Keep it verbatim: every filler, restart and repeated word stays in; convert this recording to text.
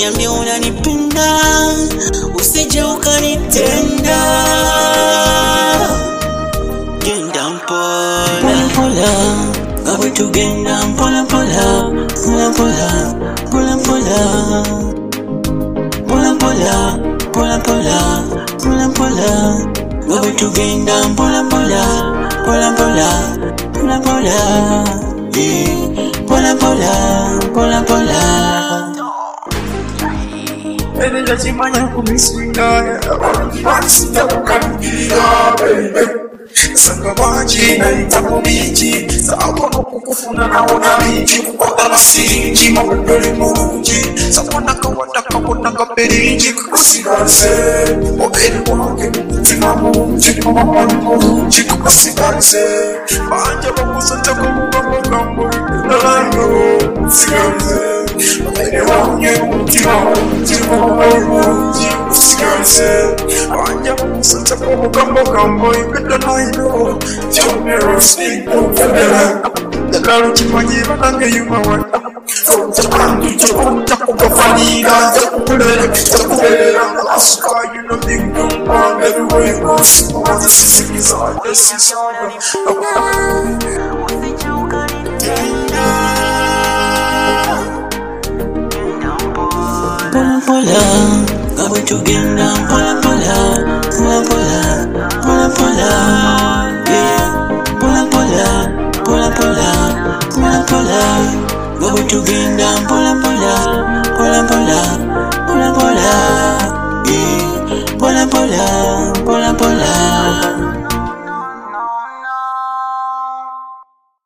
niambie unanipenda, usije ukanitenda. Genda mpola mpola, gawe tugenda mpola mpola, mpola mpola, mpola mpola, mpola mpola, mpola mpola, mpola mpola, gawe tugenda mpola mpola, mpola mpola, mpola mpola, yeah, mpola mpola, mpola mpola. Ene lazimanya kumiswinga, wansi kukangira baby. Sanga maji na itamu miji, saako no kukufuna naona miji, kukota na sirinji, mawepeli murunji, sawana kawanda kakona kaperinji, kukusiganse, obeli wange mtina munji, mama murunji, kukusiganse, banja bakusanja kumugamo gambo, nalayo, kukusiganse, obeli wange mtina munji, mama murunji, kukusiganse, banja bakusanja kumugamo gambo, I know your mirror speak over there. The girl you want to bang you my wife. From the ground to the ground, the funny guy, the bullet, the bullet. Ask why you know the young man everywhere you go. What the system is on the system. Pola pola, gawe tugenda pola pola, pola pola, pola pola, yeah, pola pola, pola pola, pola pola, gawe tugenda pola pola, pola pola, pola pola, yeah, pola pola.